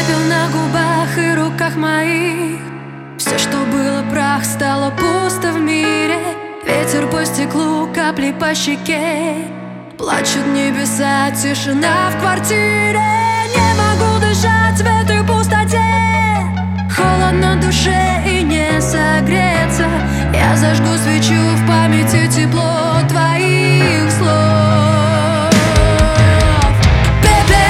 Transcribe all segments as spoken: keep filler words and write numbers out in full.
Пепел на губах и руках моих. Все, что было прах, стало пусто в мире. Ветер по стеклу, капли по щеке. Плачут небеса, тишина в квартире. Не могу дышать в этой пустоте. Холодно душе и не согреться. Я зажгу свечу, в памяти тепло твоих слов. Пепел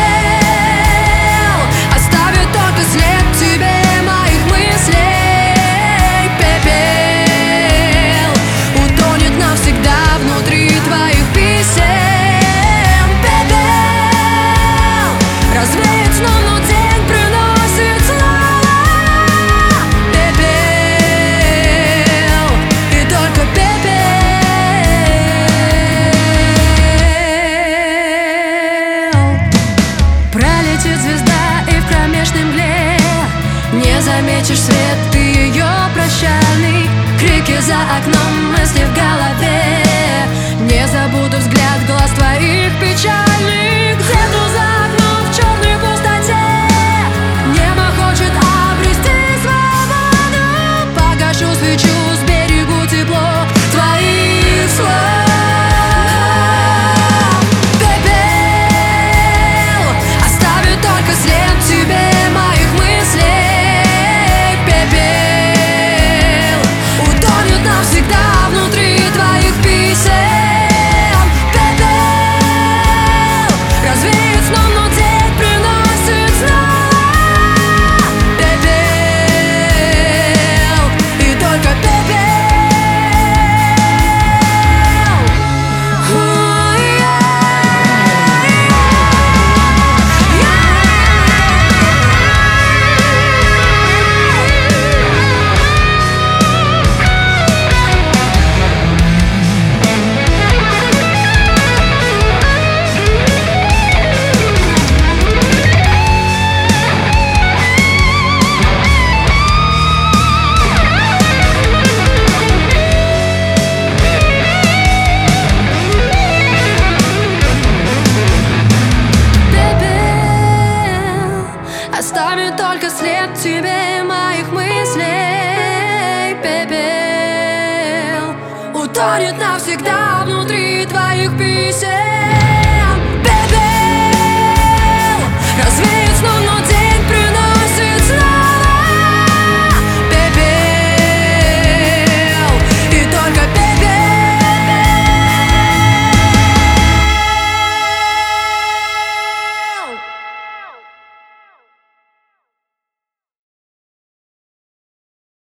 оставит только след тебе моих мыслей. Пепел утонет навсегда внутри твоих писем. Пепел развеет сном, но день приносит снова. Пепел и только пепел. Пролетит звезда и в кромешной мгле не заметишь свет, ты ее прощальный. Крики за окном, мысли в голове. Не забуду взгляд глаз твоих печальных. Где-то за окном в черной пустоте небо хочет обрести свободу. Погашу свечу, сберегу тепло твоих слов. Пепел оставит только след тебе моих мыслей. Пепел утонет навсегда внутри твоих писем. Пепел развеет сном, но день приносит снова. Пепел и только пепел. Оставит только след тебе моих мыслей. Пепел утонет навсегда внутри твоих писем.